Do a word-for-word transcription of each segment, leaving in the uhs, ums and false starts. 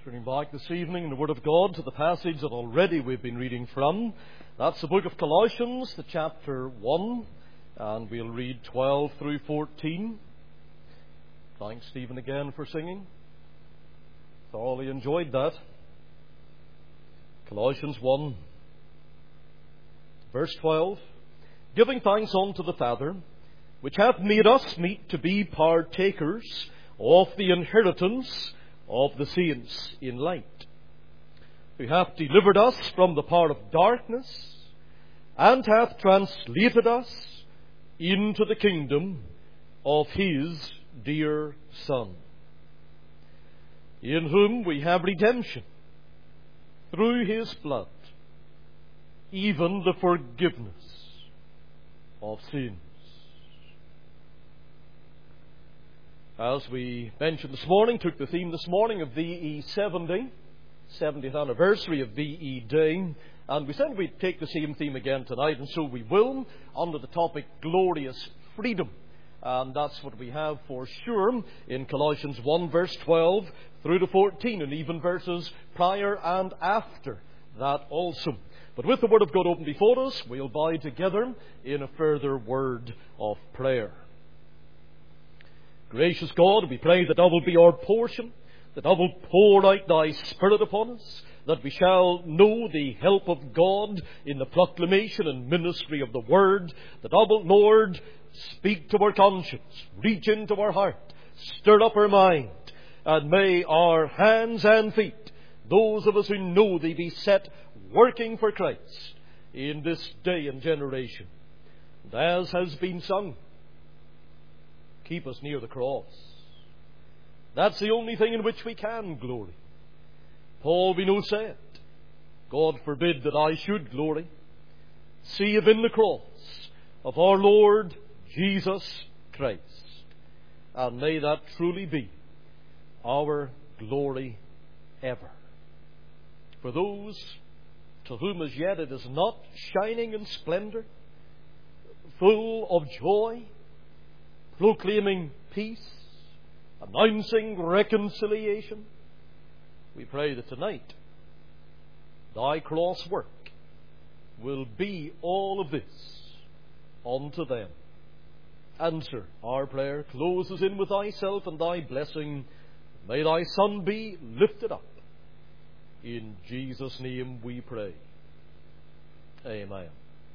Turning back this evening in the Word of God to the passage that already we've been reading from. That's the book of Colossians, the chapter one, and we'll read twelve through fourteen. Thanks, Stephen, again for singing. Thoroughly enjoyed that. Colossians one, verse twelve. Giving thanks unto the Father, which hath made us meet to be partakers of the inheritance of the saints in light, who hath delivered us from the power of darkness, and hath translated us into the kingdom of His dear Son, in whom we have redemption through His blood, even the forgiveness of sins. As we mentioned this morning, took the theme this morning of V E seventy, seventieth anniversary of V E Day, and we said we'd take the same theme again tonight, and so we will, under the topic Glorious Freedom. And that's what we have for sure in Colossians one, verse twelve through to fourteen, and even verses prior and after that also. But with the Word of God open before us, we'll bow together in a further word of prayer. Gracious God, we pray that Thou will be our portion, that Thou will pour out Thy Spirit upon us, that we shall know the help of God in the proclamation and ministry of the Word, that Thou wilt, Lord, speak to our conscience, reach into our heart, stir up our mind, and may our hands and feet, those of us who know Thee, be set working for Christ in this day and generation. And as has been sung, keep us near the cross. That's the only thing in which we can glory. Paul, we know, said, God forbid that I should glory, save in the cross of our Lord Jesus Christ. And may that truly be our glory ever. For those to whom as yet it is not shining in splendor, full of joy, proclaiming peace, announcing reconciliation, we pray that tonight Thy cross work will be all of this unto them. Answer our prayer. Close us in with Thyself and Thy blessing. May Thy Son be lifted up. In Jesus' name we pray. Amen.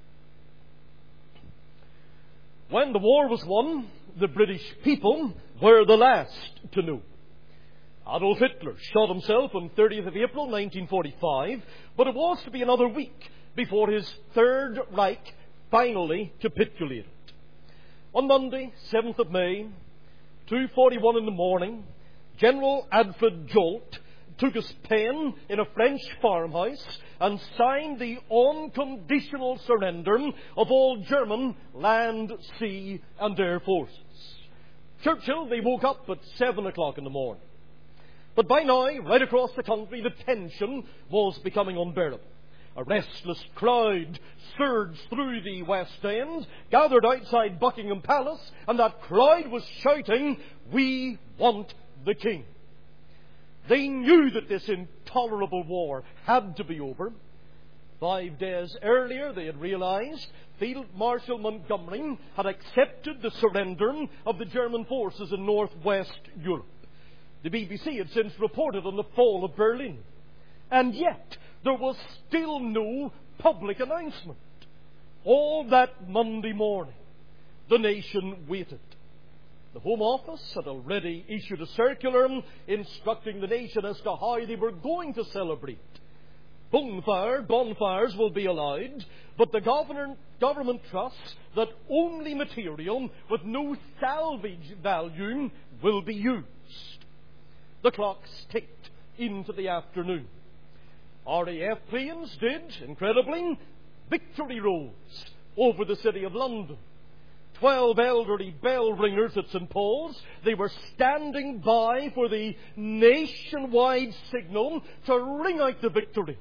When the war was won, the British people were the last to know. Adolf Hitler shot himself on thirtieth of April nineteen forty-five, but it was to be another week before his Third Reich finally capitulated. On Monday, seventh of May, two forty-one in the morning, General Alfred Jolt took his pen in a French farmhouse and signed the unconditional surrender of all German land, sea and air forces. Churchill, they woke up at seven o'clock in the morning. But by now, right across the country, the tension was becoming unbearable. A restless crowd surged through the West End, gathered outside Buckingham Palace, and that crowd was shouting, "We want the King." They knew that this intolerable war had to be over. Five days earlier, they had realized Field Marshal Montgomery had accepted the surrender of the German forces in northwest Europe. The B B C had since reported on the fall of Berlin. And yet, there was still no public announcement. All that Monday morning, the nation waited. The Home Office had already issued a circular instructing the nation as to how they were going to celebrate. Bonfire, bonfires will be allowed, but the governor, government trusts that only material with no salvage value will be used. The clocks ticked into the afternoon. R A F planes did, incredibly, victory rolls over the city of London. Twelve elderly bell ringers at Saint Paul's, they were standing by for the nationwide signal to ring out the victory.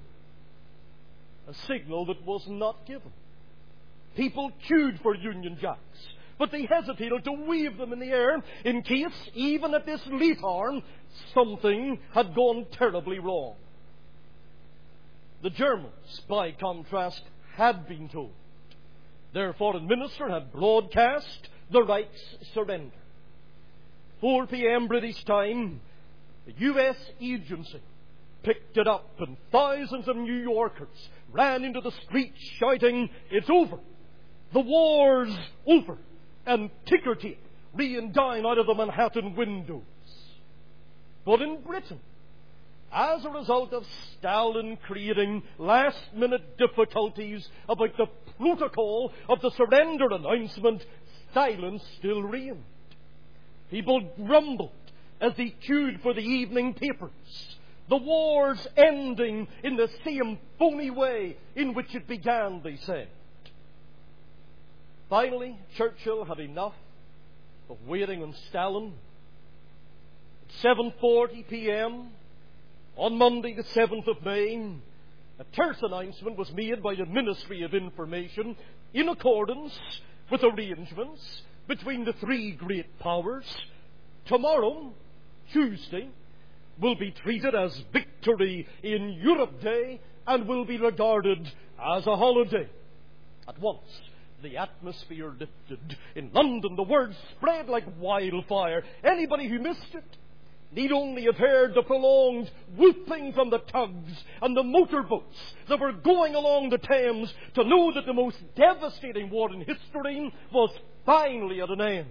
A signal that was not given. People queued for Union Jacks, but they hesitated to wave them in the air in case, even at this late hour, something had gone terribly wrong. The Germans, by contrast, had been told. Their foreign minister had broadcast the Reich's surrender. four p.m. British time, the U S agency picked it up, and thousands of New Yorkers ran into the streets shouting, "It's over! The war's over!" and ticker tape rained down out of the Manhattan windows. But in Britain, as a result of Stalin creating last-minute difficulties about the protocol of the surrender announcement, silence still reigned. People grumbled as they queued for the evening papers. The war's ending in the same phony way in which it began, they said. Finally, Churchill had enough of waiting on Stalin. At seven forty p.m. on Monday the seventh of May, a terse announcement was made by the Ministry of Information in accordance with arrangements between the three great powers. Tomorrow, Tuesday, will be treated as Victory in Europe Day and will be regarded as a holiday. At once, the atmosphere lifted. In London, the word spread like wildfire. Anybody who missed it need only have heard the prolonged whooping from the tugs and the motorboats that were going along the Thames to know that the most devastating war in history was finally at an end.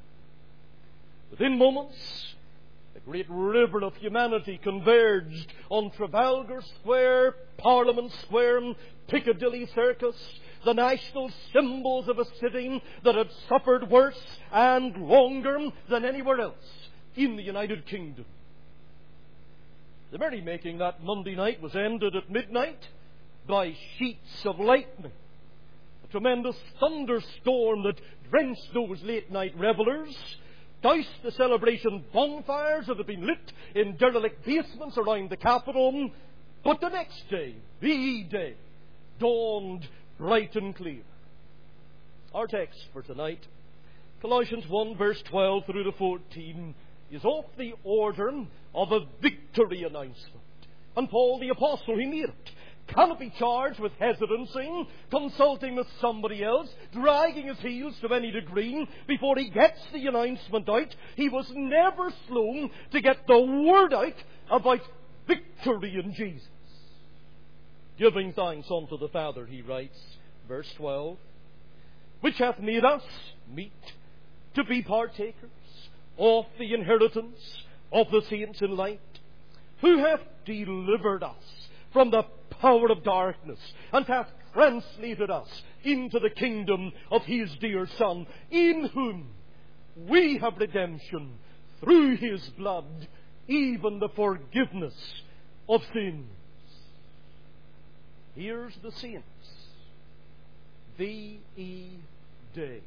Within moments, the great river of humanity converged on Trafalgar Square, Parliament Square, Piccadilly Circus, the national symbols of a city that had suffered worse and longer than anywhere else in the United Kingdom. The merrymaking that Monday night was ended at midnight by sheets of lightning. A tremendous thunderstorm that drenched those late-night revellers, doused the celebration bonfires that had been lit in derelict basements around the capital. But the next day, the day, dawned bright and clear. Our text for tonight, Colossians one, verse twelve through to fourteen, is of the order of a victory announcement. And Paul the Apostle, who made it, cannot be charged with hesitancy, consulting with somebody else, dragging his heels to any degree before he gets the announcement out. He was never slow to get the word out about victory in Jesus. Giving thanks unto the Father, he writes, verse twelve, which hath made us meet to be partakers of the inheritance of the saints in light, who hath delivered us from the power of darkness, and hath translated us into the kingdom of his dear Son, in whom we have redemption through his blood, even the forgiveness of sins. Here's the saints, V E Day,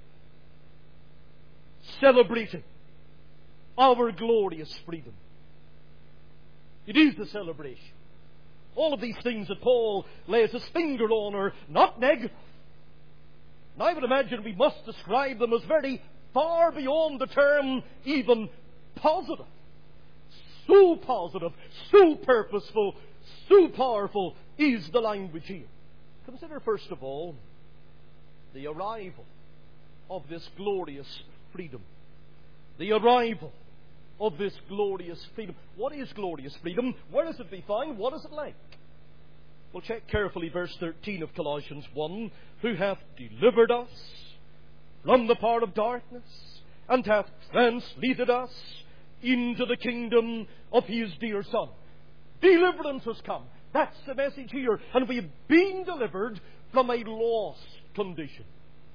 celebrating our glorious freedom. It is the celebration. All of these things that Paul lays his finger on are not negative. And I would imagine we must describe them as very far beyond the term even positive. So positive, so purposeful, so powerful is the language here. Consider first of all the arrival of this glorious freedom. The arrival of this glorious freedom. What is glorious freedom? Where does it be found? What is it like? Well, check carefully verse thirteen of Colossians one. Who hath delivered us from the power of darkness, and hath translated us into the kingdom of his dear Son. Deliverance has come. That's the message here. And we've been delivered from a lost condition.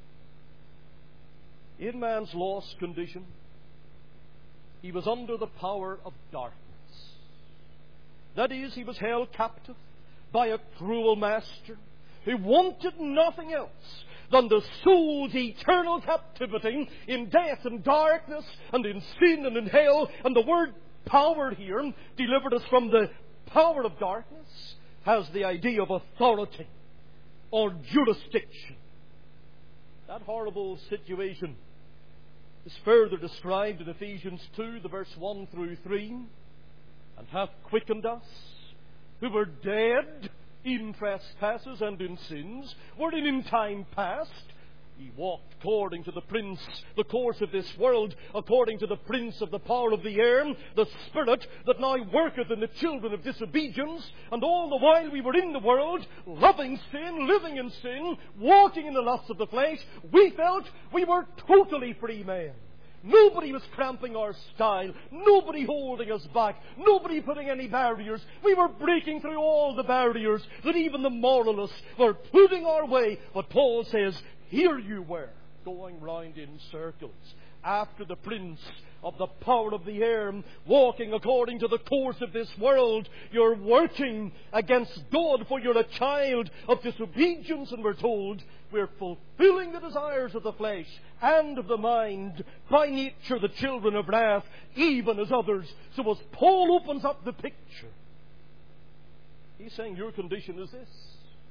In man's lost condition, he was under the power of darkness. That is, he was held captive by a cruel master who wanted nothing else than the soul's eternal captivity in death and darkness and in sin and in hell. And the word power here, delivered us from the power of darkness, has the idea of authority or jurisdiction. That horrible situation is further described in Ephesians two, the verse one through three. and hath quickened us, who were dead in trespasses and in sins, wherein in time past ye walked according to the prince, the course of this world, according to the prince of the power of the air, the spirit that now worketh in the children of disobedience. And all the while we were in the world, loving sin, living in sin, walking in the lusts of the flesh, we felt we were totally free men. Nobody was cramping our style. Nobody holding us back. Nobody putting any barriers. We were breaking through all the barriers that even the moralists were putting our way. But Paul says, here you were, going round in circles, after the prince of the power of the air, walking according to the course of this world. You're working against God, for you're a child of disobedience, and we're told we're fulfilling the desires of the flesh and of the mind, by nature the children of wrath, even as others. So as Paul opens up the picture, he's saying your condition is this: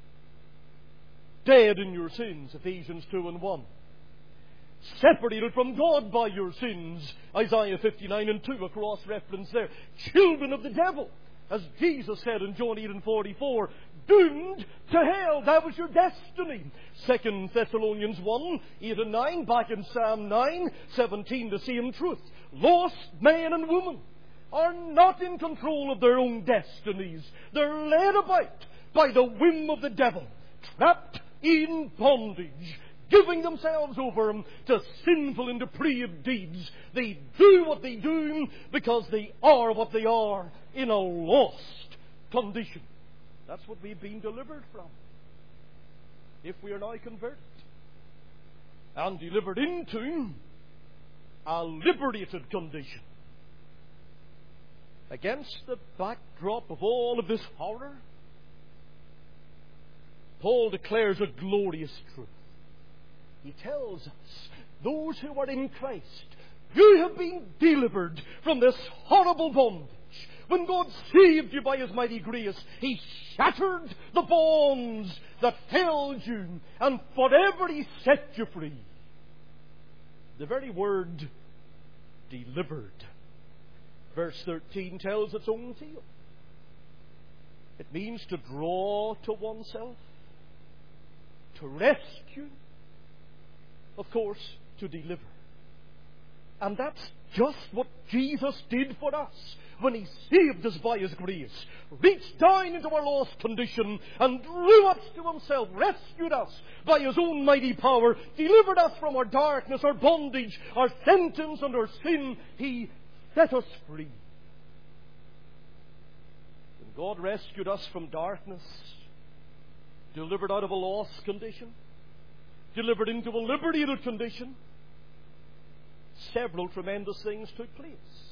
dead in your sins, Ephesians two and one. Separated from God by your sins, Isaiah fifty-nine and two, a cross reference there. Children of the devil, as Jesus said in John eight and forty-four. Doomed to hell, that was your destiny. Second Thessalonians one, eight and nine, back in Psalm nine, seventeen, the same truth. Lost men and women are not in control of their own destinies. They're led about by the whim of the devil, trapped in bondage, giving themselves over to sinful and depraved deeds. They do what they do because they are what they are, in a lost condition. That's what we've been delivered from, if we are now converted and delivered into a liberated condition. Against the backdrop of all of this horror, Paul declares a glorious truth. He tells us, those who are in Christ, you have been delivered from this horrible bondage. When God saved you by His mighty grace, He shattered the bonds that held you, and forever He set you free. The very word delivered, verse thirteen, tells its own tale. It means to draw to oneself, to rescue, of course, to deliver. And that's just what Jesus did for us when He saved us by His grace. Reached down into our lost condition and drew us to Himself, rescued us by His own mighty power, delivered us from our darkness, our bondage, our sentence and our sin. He set us free. When God rescued us from darkness, delivered out of a lost condition, delivered into a liberated condition, several tremendous things took place.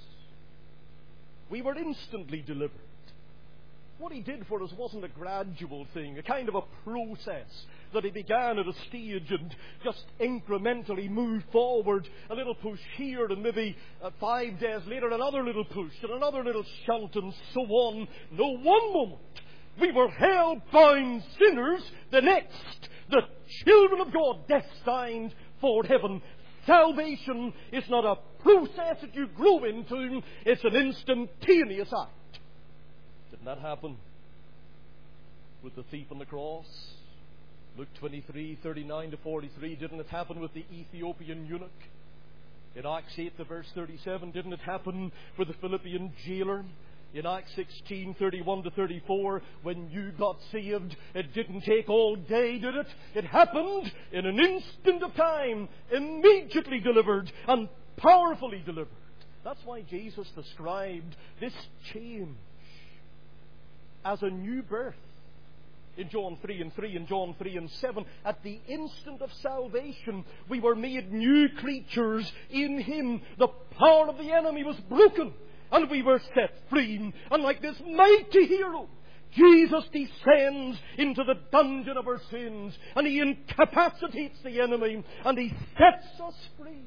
We were instantly delivered. What He did for us wasn't a gradual thing, a kind of a process that He began at a stage and just incrementally moved forward. A little push here, and maybe uh, five days later another little push and another little shunt, and so on. No, one moment we were hell-bound sinners, the next the children of God destined for heaven. Salvation is not a process that you grow into. It's an instantaneous act. Didn't that happen with the thief on the cross? Luke twenty-three, thirty-nine to forty-three. Didn't it happen with the Ethiopian eunuch? In Acts eight, to verse thirty-seven. Didn't it happen with the Philippian jailer? In Acts sixteen, thirty-one to thirty-four, when you got saved, it didn't take all day, did it? It happened in an instant of time, immediately delivered and powerfully delivered. That's why Jesus described this change as a new birth. In John three and three and John three and seven, at the instant of salvation, we were made new creatures in Him. The power of the enemy was broken, and we were set free. And like this mighty hero, Jesus descends into the dungeon of our sins, and He incapacitates the enemy, and He sets us free.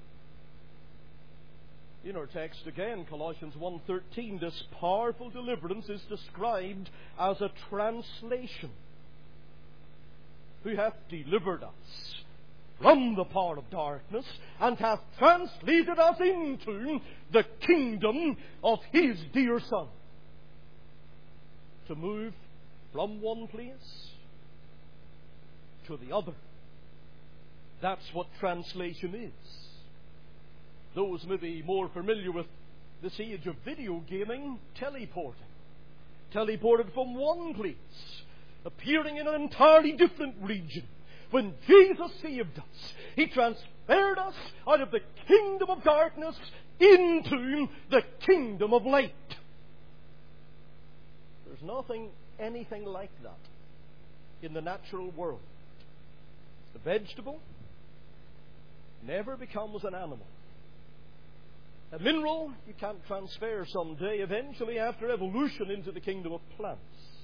In our text again, Colossians one thirteen, this powerful deliverance is described as a translation. Who hath delivered us from the power of darkness, and hath translated us into the kingdom of His dear Son. to move from one place to the other. That's what translation is. Those maybe more familiar with this age of video gaming, teleporting. Teleported from one place, appearing in an entirely different region. When Jesus saved us, He transferred us out of the kingdom of darkness into the kingdom of light. There's nothing, anything like that in the natural world. The vegetable never becomes an animal. A mineral you can't transfer someday, eventually after evolution, into the kingdom of plants.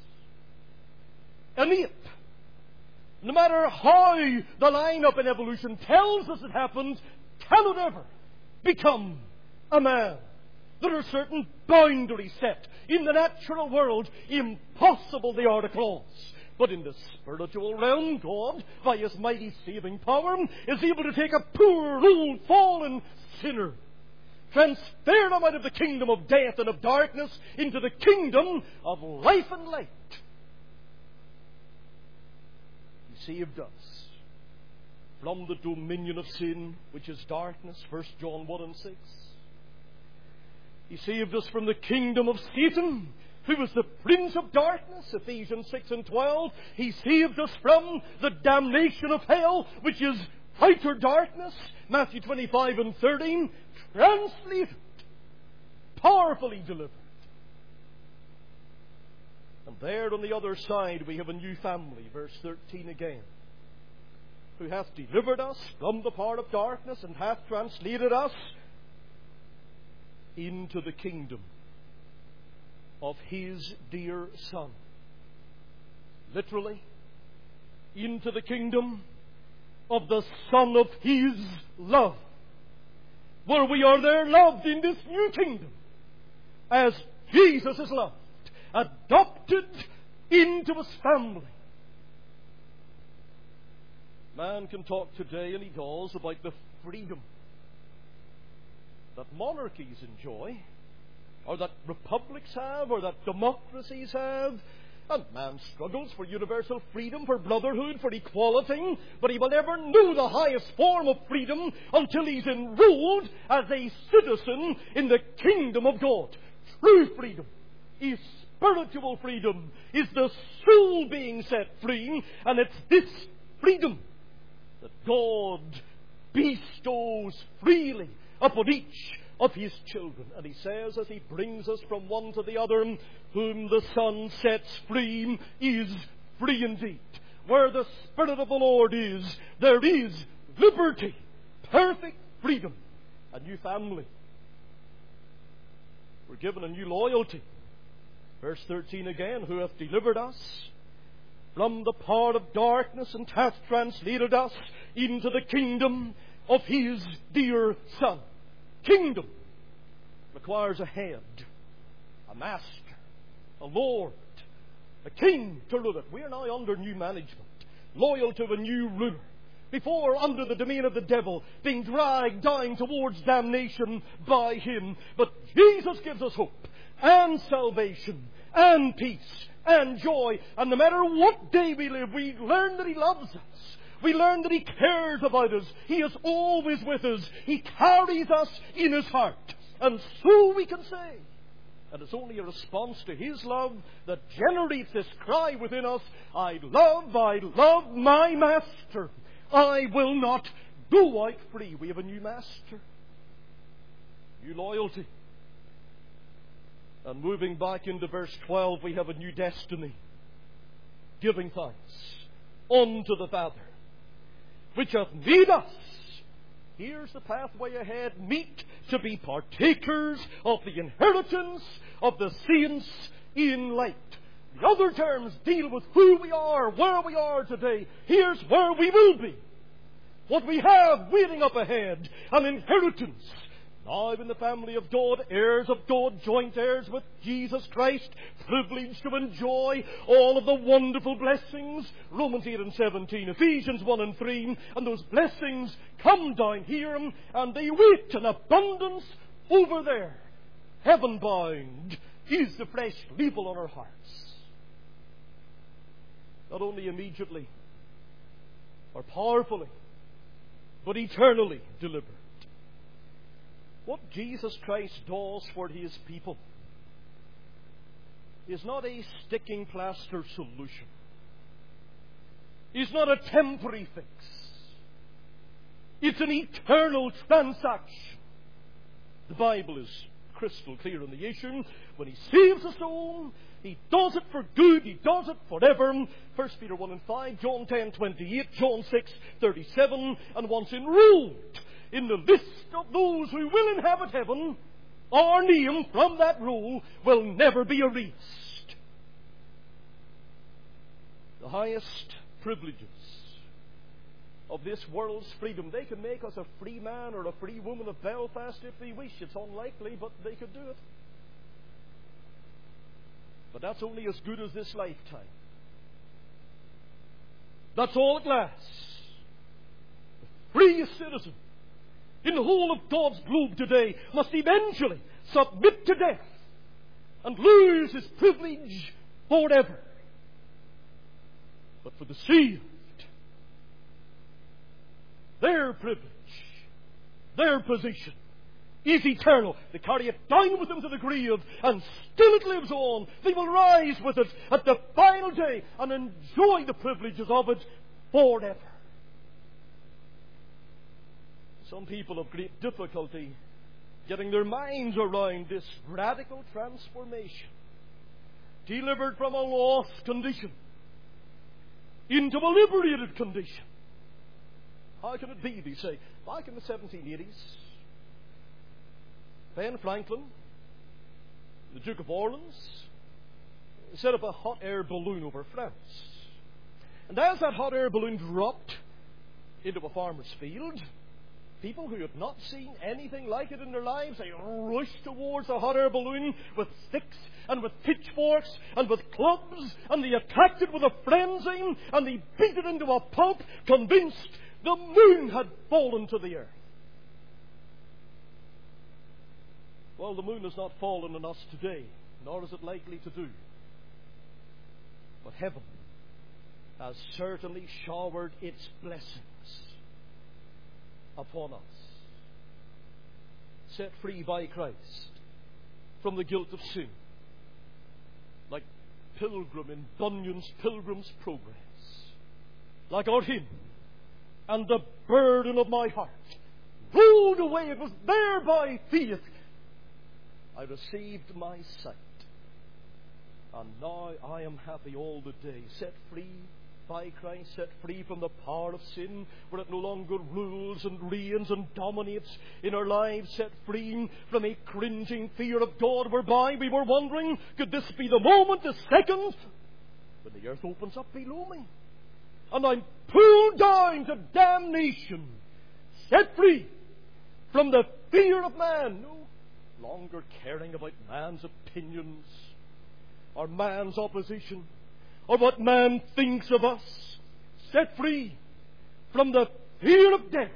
An ape, no matter how the line-up in evolution tells us it happened, cannot ever become a man. There are certain boundaries set in the natural world, impossible they are to cross. But in the spiritual realm, God, by His mighty saving power, is able to take a poor, old, fallen sinner, transfer him out of the kingdom of death and of darkness into the kingdom of life and light. He saved us from the dominion of sin, which is darkness, First John one and six. He saved us from the kingdom of Satan, who was the prince of darkness, Ephesians six and twelve. He saved us from the damnation of hell, which is outer darkness, Matthew twenty-five and thirteen. Translated, powerfully delivered. And there on the other side we have a new family, verse thirteen again, who hath delivered us from the power of darkness and hath translated us into the kingdom of His dear Son. Literally, into the kingdom of the Son of His love, where we are there loved in this new kingdom as Jesus is loved, adopted into His family. Man can talk today, and he does, about the freedom that monarchies enjoy, or that republics have, or that democracies have. And man struggles for universal freedom, for brotherhood, for equality, but he will never know the highest form of freedom until he's enrolled as a citizen in the kingdom of God. True freedom is spiritual freedom, is the soul being set free, and it's this freedom that God bestows freely upon each of His children. And He says, as He brings us from one to the other, whom the Son sets free is free indeed. Where the Spirit of the Lord is, there is liberty, perfect freedom, a new family. We're given a new loyalty. Verse thirteen again, who hath delivered us from the power of darkness and hath translated us into the kingdom of His dear Son. Kingdom requires a head, a master, a lord, a king to rule it. We are now under new management, loyal to a new ruler. Before, under the domain of the devil, being dragged down towards damnation by him. But Jesus gives us hope and salvation and peace and joy. And no matter what day we live, we learn that He loves us. We learn that He cares about us. He is always with us. He carries us in His heart. And so we can say, and it's only a response to His love that generates this cry within us, I love, I love my Master. I will not go out free. We have a new Master, new loyalty. And moving back into verse twelve, we have a new destiny. Giving thanks unto the Father, which hath made us. Here's the pathway ahead. Meet to be partakers of the inheritance of the saints in light. The other terms deal with who we are, where we are today. Here's where we will be. What we have waiting up ahead. An inheritance. Now in the family of God, heirs of God, joint heirs with Jesus Christ, privileged to enjoy all of the wonderful blessings. Romans eight and seventeen, Ephesians one and three, and those blessings come down here, and they wait in abundance over there. Heaven bound is the fresh level on our hearts. not only immediately or powerfully, but eternally delivered. What Jesus Christ does for His people is not a sticking plaster solution. It's not a temporary fix. It's an eternal transaction. The Bible is crystal clear on the issue. When He saves a soul, He does it for good. He does it forever. First Peter one and five, John ten twenty-eight, John six thirty-seven, and once enrolled in the list of those who will inhabit heaven, our name from that roll will never be erased. The highest privileges of this world's freedom. They can make us a free man or a free woman of Belfast if they wish. It's unlikely, but they could do it. But that's only as good as this lifetime. That's all it lasts. The freest citizen in the whole of God's globe today must eventually submit to death and lose his privilege forever. But for the saved, their privilege, their position is eternal. They carry it down with them to the grave, and still it lives on. They will rise with it at the final day and enjoy the privileges of it forever. Some people have great difficulty getting their minds around this radical transformation, delivered from a lost condition into a liberated condition. How can it be, they say? Back in the seventeen eighties, Ben Franklin, the Duke of Orleans, set up a hot air balloon over France. And as that hot air balloon dropped into a farmer's field, people who had not seen anything like it in their lives, they rushed towards the hot air balloon with sticks and with pitchforks and with clubs, and they attacked it with a frenzy, and they beat it into a pulp, convinced the moon had fallen to the earth. Well, the moon has not fallen on us today, nor is it likely to do. But heaven has certainly showered its blessings upon us. Set free by Christ from the guilt of sin, like Pilgrim in Bunyan's Pilgrim's Progress, like our hymn, and the burden of my heart rolled away. It was there by faith I received my sight, and now I am happy all the day, set free by Christ, set free from the power of sin, where it no longer rules and reigns and dominates in our lives, set free from a cringing fear of God, whereby we were wondering, could this be the moment, the second, when the earth opens up below me, and I'm pulled down to damnation, set free from the fear of man, no longer caring about man's opinions or man's opposition or what man thinks of us, set free from the fear of death.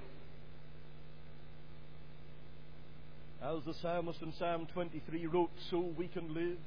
As the psalmist in Psalm twenty-three wrote, so we can live.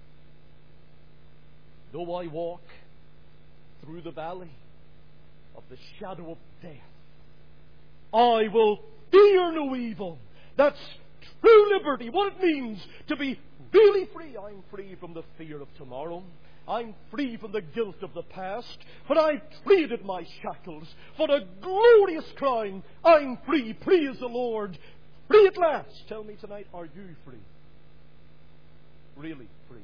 Though I walk through the valley of the shadow of death, I will fear no evil. That's true liberty, what it means to be really free. I'm free from the fear of tomorrow. I'm free from the guilt of the past. For I've traded my shackles for a glorious crown. I'm free. Praise the Lord. Free at last. Tell me tonight, are you free? Really free?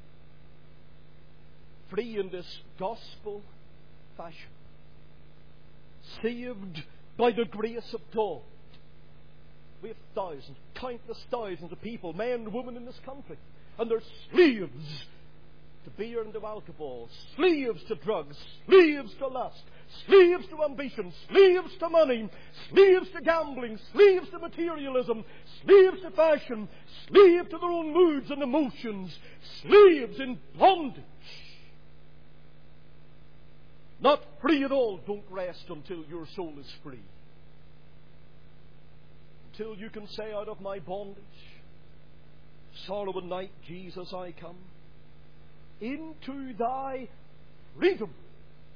Free in this gospel fashion. Saved by the grace of God. We have thousands, countless thousands of people, men and women in this country, and they're slaves to beer and to alcohol, slaves to drugs, slaves to lust, slaves to ambition, slaves to money, slaves to gambling, slaves to materialism, slaves to fashion, slaves to their own moods and emotions, slaves in bondage. Not free at all. Don't rest until your soul is free. Till you can say, out of my bondage, sorrow and night, Jesus, I come. Into thy freedom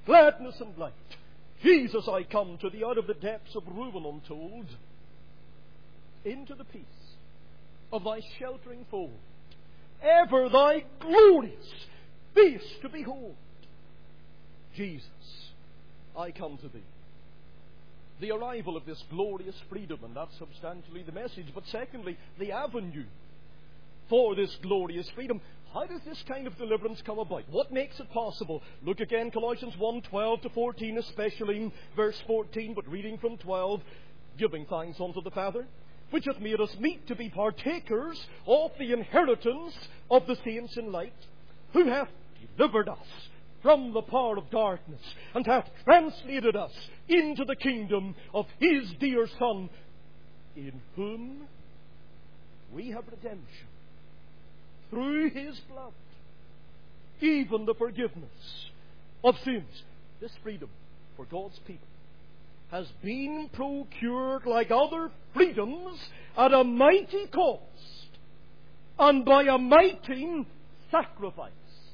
gladness and light. Jesus, I come to thee out of the depths of ruin untold, into the peace of thy sheltering fold, ever thy glorious face to behold. Jesus, I come to thee. The arrival of this glorious freedom, and that's substantially the message. But secondly, the avenue for this glorious freedom. How does this kind of deliverance come about? What makes it possible? Look again, Colossians one, twelve to fourteen, especially verse fourteen, but reading from twelve. Giving thanks unto the Father, which hath made us meet to be partakers of the inheritance of the saints in light, who hath delivered us from the power of darkness, and hath translated us into the kingdom of His dear Son, in whom we have redemption through His blood, even the forgiveness of sins. This freedom for God's people has been procured, like other freedoms, at a mighty cost and by a mighty sacrifice.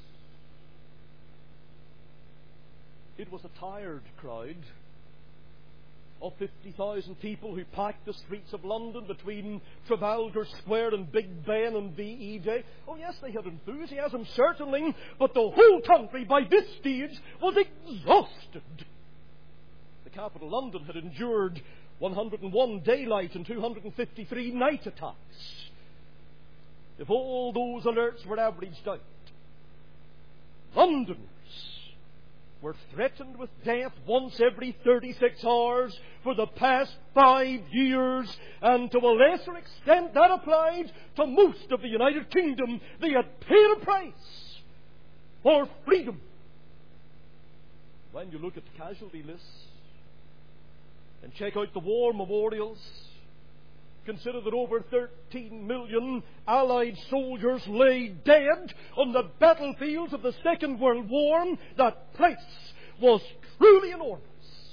It was a tired crowd of fifty thousand people who packed the streets of London between Trafalgar Square and Big Ben and V E Day. Oh yes, they had enthusiasm, certainly, but the whole country by this stage was exhausted. The capital, London, had endured one hundred and one daylight and two hundred fifty-three night attacks. If all those alerts were averaged out, Londoners were threatened with death once every thirty-six hours for the past five years, and to a lesser extent that applied to most of the United Kingdom. They had paid a price for freedom. When you look at the casualty lists and check out the war memorials, consider that over thirteen million Allied soldiers lay dead on the battlefields of the Second World War. That price was truly enormous.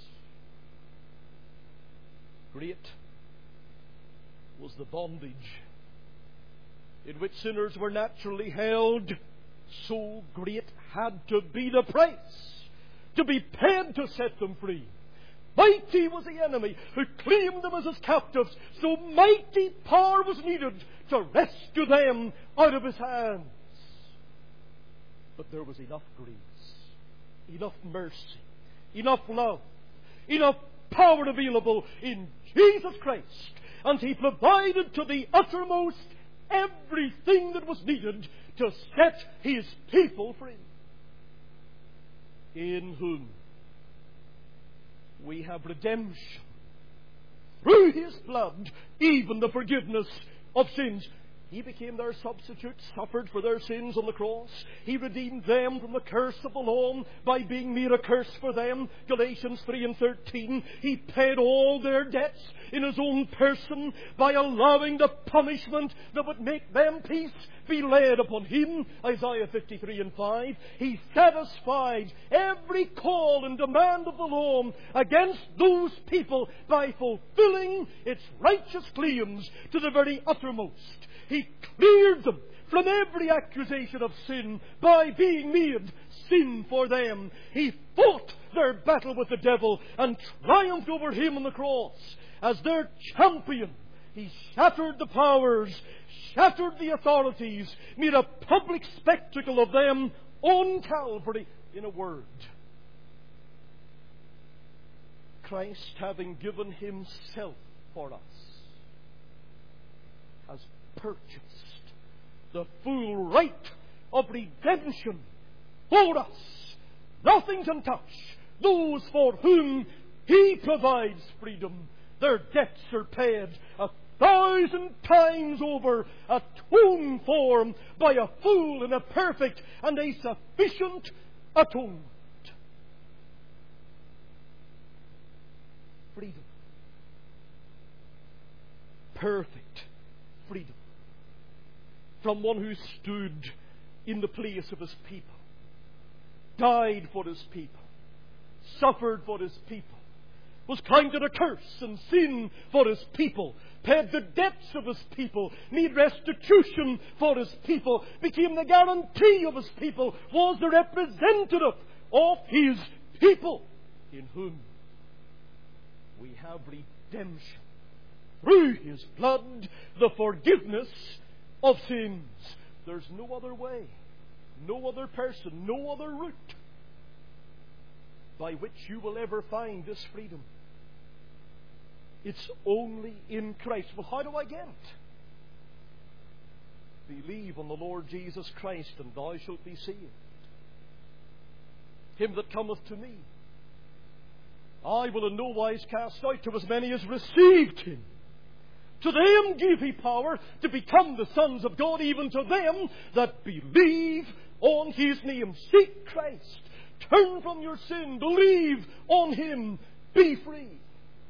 Great was the bondage in which sinners were naturally held. So great had to be the price to be paid to set them free. Mighty was the enemy who claimed them as his captives. So mighty power was needed to rescue them out of his hands. But there was enough grace, enough mercy, enough love, enough power available in Jesus Christ. And He provided to the uttermost everything that was needed to set His people free. In whom we have redemption through His blood, even the forgiveness of sins. He became their substitute, suffered for their sins on the cross. He redeemed them from the curse of the law by being made a curse for them. Galatians three and thirteen. He paid all their debts in His own person by allowing the punishment that would make them peace be laid upon Him. Isaiah fifty-three and five. He satisfied every call and demand of the law against those people by fulfilling its righteous claims to the very uttermost. He cleared them from every accusation of sin by being made sin for them. He fought their battle with the devil and triumphed over him on the cross. As their champion, He shattered the powers, shattered the authorities, made a public spectacle of them on Calvary. In a word, Christ, having given Himself for us, has purchased the full right of redemption for us. Nothing can touch those for whom He provides freedom. Their debts are paid a thousand times over, atoned for by a full and a perfect and a sufficient atonement. Freedom. Perfect freedom. From one who stood in the place of His people, died for His people, suffered for His people, was counted a curse and sin for His people, paid the debts of His people, made restitution for His people, became the guarantee of His people, was the representative of His people in whom we have redemption through His blood, the forgiveness of sins. There's no other way, no other person, no other route by which you will ever find this freedom. It's only in Christ. Well, how do I get it? Believe on the Lord Jesus Christ, and thou shalt be saved. Him that cometh to me, I will in no wise cast out. To as many as received Him, to them give He power to become the sons of God, even to them that believe on His name. Seek Christ. Turn from your sin. Believe on Him. Be free.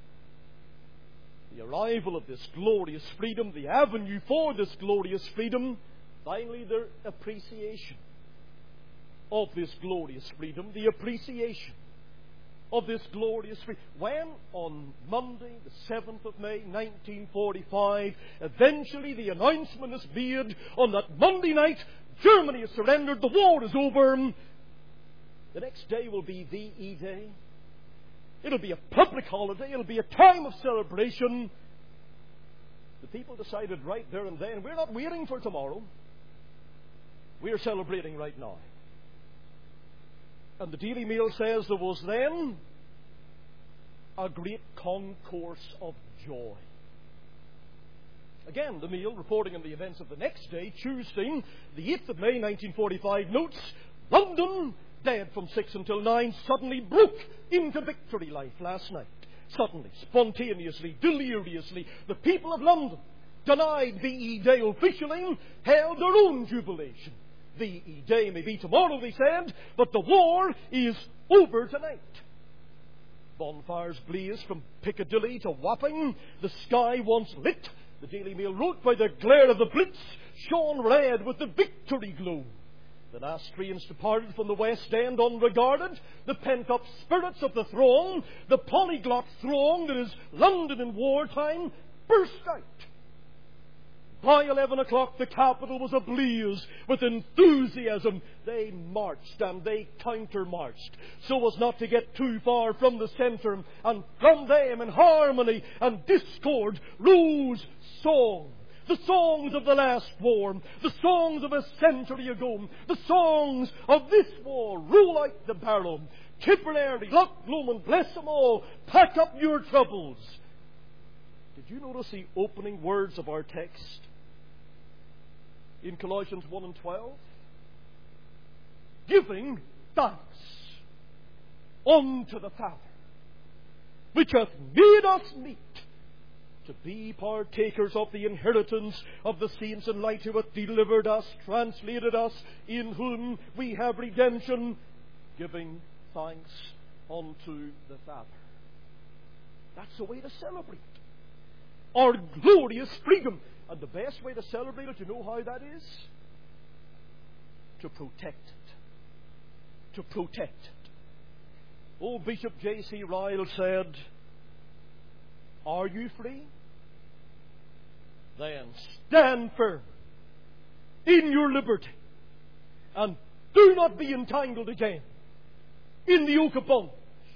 The arrival of this glorious freedom, the avenue for this glorious freedom, finally their appreciation of this glorious freedom, the appreciation of this glorious freedom. When on Monday, the seventh of May, nineteen forty-five, eventually the announcement is made on that Monday night, Germany has surrendered, the war is over. The next day will be V E Day. It'll be a public holiday. It'll be a time of celebration. The people decided right there and then, we're not waiting for tomorrow. We're celebrating right now. And the Daily Mail says there was then a great concourse of joy. Again, the Mail, reporting on the events of the next day, Tuesday, the eighth of May, nineteen forty-five, notes, London, dead from six until nine, suddenly broke into victory life last night. Suddenly, spontaneously, deliriously, the people of London, denied V E Day officially, held their own jubilation. V E Day may be tomorrow, they said, but the war is over tonight. Bonfires blaze from Piccadilly to Wapping. The sky once lit, the Daily Mail wrote, by the glare of the Blitz, shone red with the victory glow. The last trains departed from the West End unregarded. The pent-up spirits of the throng, the polyglot throng that is London in wartime, burst out. By eleven o'clock, the capital was ablaze with enthusiasm. They marched and they counter-marched, so as not to get too far from the centre. And from them, in harmony and discord, rose song. The songs of the last war, the songs of a century ago, the songs of this war. Roll out the barrel. Tipperary, Loch Lomond, bless them all. Pack up your troubles. Did you notice the opening words of our text in Colossians one and twelve? Giving thanks unto the Father, which hath made us meet to be partakers of the inheritance of the saints in light, who hath delivered us, translated us, in whom we have redemption, giving thanks unto the Father. That's the way to celebrate our glorious freedom. And the best way to celebrate it, you know how that is? To protect it. To protect it. Old Bishop J C Ryle said, are you free? Then stand firm in your liberty, and do not be entangled again in the yoke of bondage.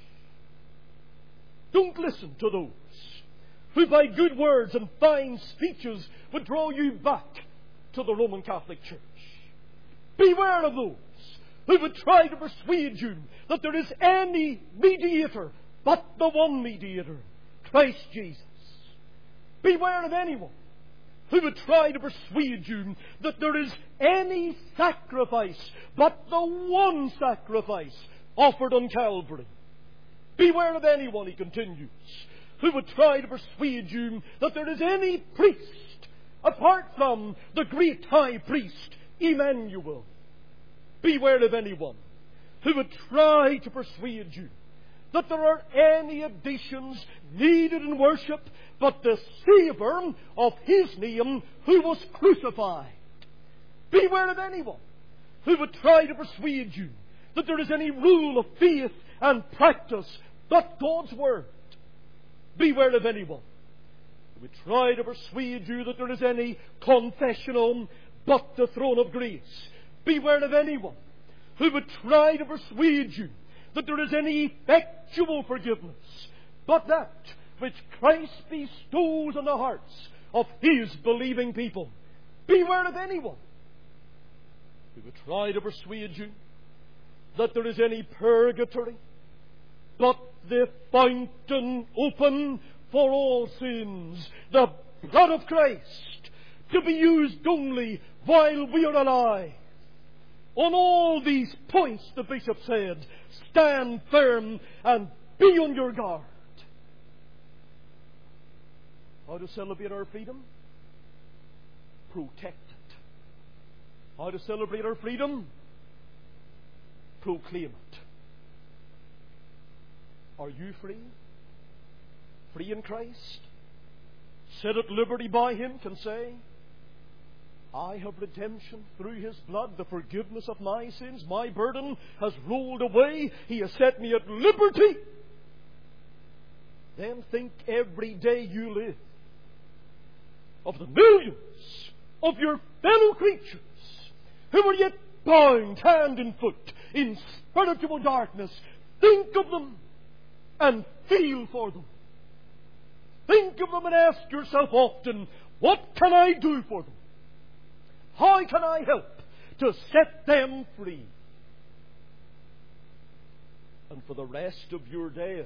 Don't listen to those who by good words and fine speeches would draw you back to the Roman Catholic Church. Beware of those who would try to persuade you that there is any mediator but the one mediator, Christ Jesus. Beware of anyone who would try to persuade you that there is any sacrifice but the one sacrifice offered on Calvary. Beware of anyone, he continues, who would try to persuade you that there is any priest apart from the great high priest, Emmanuel. Beware of anyone who would try to persuade you that there are any additions needed in worship but the Saviour of His name who was crucified. Beware of anyone who would try to persuade you that there is any rule of faith and practice but God's Word. Beware of anyone who would try to persuade you that there is any confessional but the throne of grace. Beware of anyone who would try to persuade you that there is any effectual forgiveness, but that which Christ bestows on the hearts of His believing people. Beware of anyone who would try to persuade you that there is any purgatory, but the fountain open for all sins, the blood of Christ, to be used only while we are alive. On all these points, the bishop said, stand firm and be on your guard. How to celebrate our freedom? Protect it. How to celebrate our freedom? Proclaim it. Are you free? Free in Christ? Set at liberty by Him, can say, I have redemption through His blood, the forgiveness of my sins. My burden has rolled away. He has set me at liberty. Then think every day you live of the millions of your fellow creatures who are yet bound hand and foot in spiritual darkness. Think of them and feel for them. Think of them and ask yourself often, what can I do for them? How can I help to set them free? And for the rest of your days,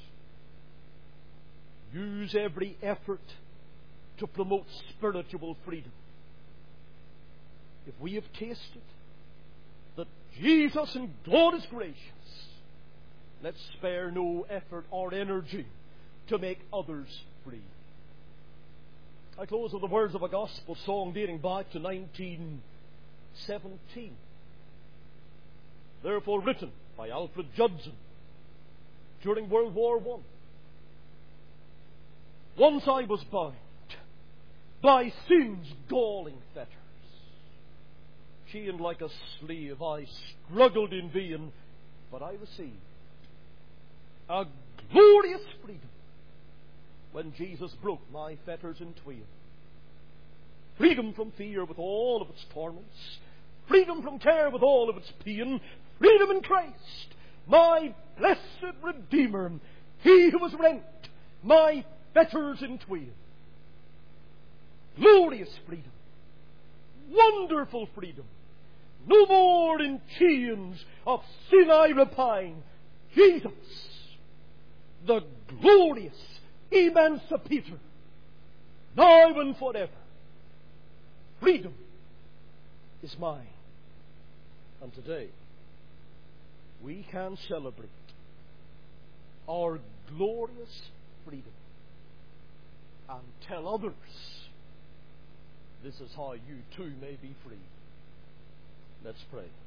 use every effort to promote spiritual freedom. If we have tasted that Jesus and God is gracious, let's spare no effort or energy to make others free. I close with the words of a gospel song dating back to nineteen seventeen. Therefore written by Alfred Judson during World War One. Once I was bound by sin's galling fetters. Chained like a slave, I struggled in vain, but I received a glorious freedom when Jesus broke my fetters in twain. Freedom from fear with all of its torments. Freedom from care with all of its pain. Freedom in Christ, my blessed Redeemer. He who was rent my fetters in twain. Glorious freedom. Wonderful freedom. No more in chains of sin I repine. Jesus, the glorious Emancipator, now and forever. Freedom is mine. And today, we can celebrate our glorious freedom and tell others this is how you too may be free. Let's pray.